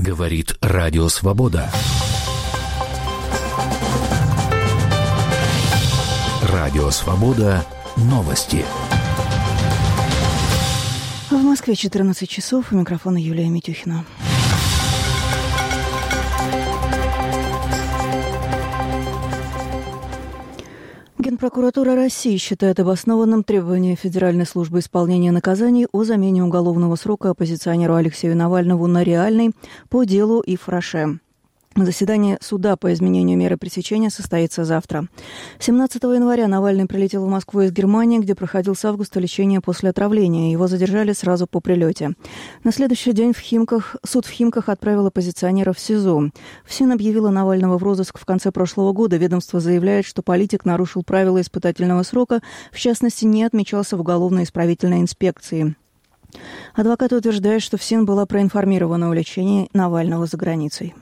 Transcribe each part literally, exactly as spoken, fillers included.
Говорит Радио Свобода. Радио Свобода. Новости. В Москве четырнадцать часов. У микрофона Юлия Митюхина. Генпрокуратура России считает обоснованным требование Федеральной службы исполнения наказаний о замене уголовного срока оппозиционеру Алексею Навальному на реальный по делу Yves Rocher. Заседание суда по изменению меры пресечения состоится завтра. семнадцатого января Навальный прилетел в Москву из Германии, где проходил с августа лечение после отравления. Его задержали сразу по прилете. На следующий день в Химках, суд в Химках отправил оппозиционера в СИЗО. ФСИН объявила Навального в розыск в конце прошлого года. Ведомство заявляет, что политик нарушил правила испытательного срока, в частности, не отмечался в уголовно-исправительной инспекции. Адвокат утверждает, что ФСИН была проинформирована о лечении Навального за границей.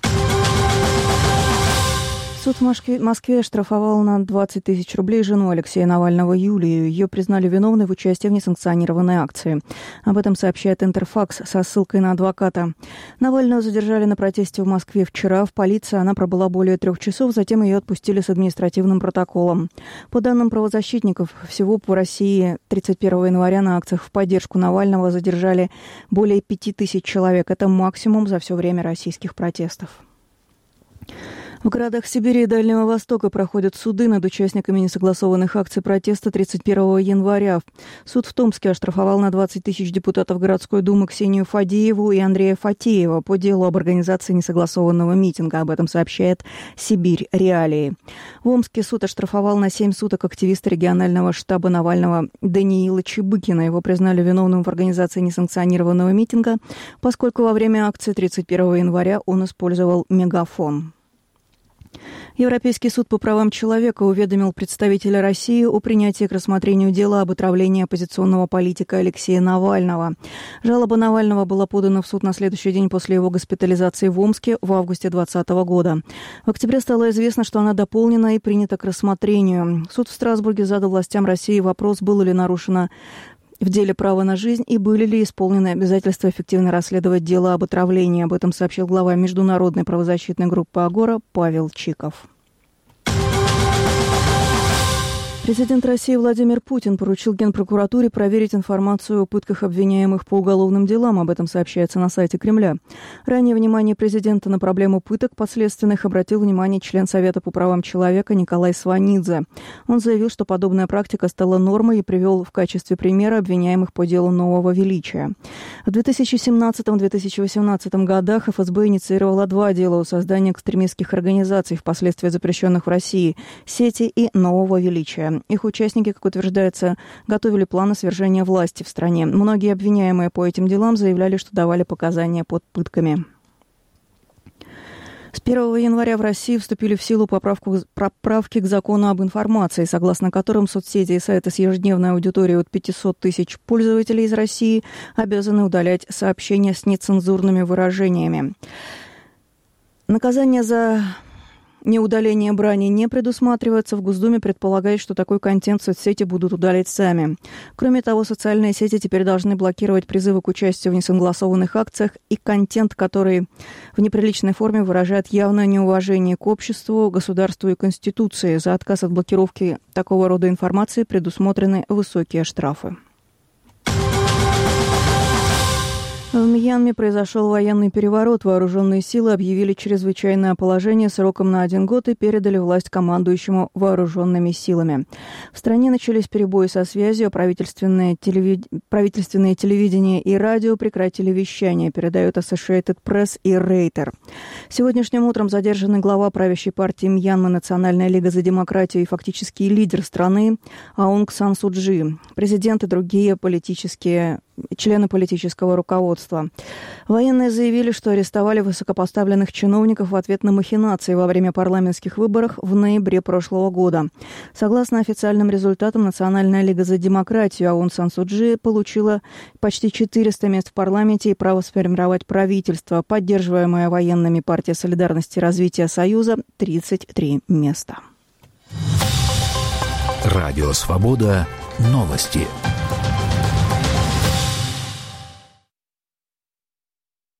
Суд в Москве оштрафовал на двадцать тысяч рублей жену Алексея Навального Юлию. Ее признали виновной в участии в несанкционированной акции. Об этом сообщает Интерфакс со ссылкой на адвоката. Навального задержали на протесте в Москве вчера. В полиции она пробыла более трех часов, затем ее отпустили с административным протоколом. По данным правозащитников, всего по России тридцать первого января на акциях в поддержку Навального задержали более пяти тысяч человек. Это максимум за все время российских протестов. В городах Сибири и Дальнего Востока проходят суды над участниками несогласованных акций протеста тридцать первого января. Суд в Томске оштрафовал на двадцать тысяч депутатов городской думы Ксению Фадееву и Андрея Фатеева по делу об организации несогласованного митинга. Об этом сообщает «Сибирь. Реалии». В Омске суд оштрафовал на семь суток активиста регионального штаба Навального Даниила Чебыкина. Его признали виновным в организации несанкционированного митинга, поскольку во время акции тридцать первого января он использовал мегафон. Европейский суд по правам человека уведомил представителя России о принятии к рассмотрению дела об отравлении оппозиционного политика Алексея Навального. Жалоба Навального была подана в суд на следующий день после его госпитализации в Омске в августе двадцатого года. В октябре стало известно, что она дополнена и принята к рассмотрению. Суд в Страсбурге задал властям России вопрос, было ли нарушено в деле право на жизнь и были ли исполнены обязательства эффективно расследовать дело об отравлении. Об этом сообщил глава международной правозащитной группы «Агора» Павел Чиков. Президент России Владимир Путин поручил Генпрокуратуре проверить информацию о пытках обвиняемых по уголовным делам. Об этом сообщается на сайте Кремля. Ранее внимание президента на проблему пыток подследственных обратил внимание член Совета по правам человека Николай Сванидзе. Он заявил, что подобная практика стала нормой и привел в качестве примера обвиняемых по делу Нового Величия. В две тысячи семнадцатом — две тысячи восемнадцатом годах эф эс бэ инициировала два дела о создании экстремистских организаций, впоследствии запрещенных в России, «Сети» и «Нового Величия». Их участники, как утверждается, готовили планы свержения власти в стране. Многие обвиняемые по этим делам заявляли, что давали показания под пытками. С первого января в России вступили в силу поправку, поправки к закону об информации, согласно которым соцсети и сайты с ежедневной аудиторией от пятисот тысяч пользователей из России обязаны удалять сообщения с нецензурными выражениями. Наказание за неудаление брани не предусматривается. В Госдуме предполагает, что такой контент соцсети будут удалять сами. Кроме того, социальные сети теперь должны блокировать призывы к участию в несогласованных акциях и контент, который в неприличной форме выражает явное неуважение к обществу, государству и Конституции. За отказ от блокировки такого рода информации предусмотрены высокие штрафы. В Мьянме произошел военный переворот. Вооруженные силы объявили чрезвычайное положение сроком на один год и передали власть командующему вооруженными силами. В стране начались перебои со связью, а правительственные, телевид... правительственные телевидение и радио прекратили вещание, передают Associated Press и Рейтер. Сегодняшним утром задержанный глава правящей партии Мьянмы «Национальная лига за демократию» и фактический лидер страны Аунг Сан Су Чжи, президент и другие политические члены политического руководства. Военные заявили, что арестовали высокопоставленных чиновников в ответ на махинации во время парламентских выборов в ноябре прошлого года. Согласно официальным результатам, Национальная лига за демократию Аунг Сан Су Чжи получила почти четыреста мест в парламенте и право сформировать правительство. Поддерживаемая военными партия солидарности и развития Союза – тридцать три места. Радио Свобода. Новости.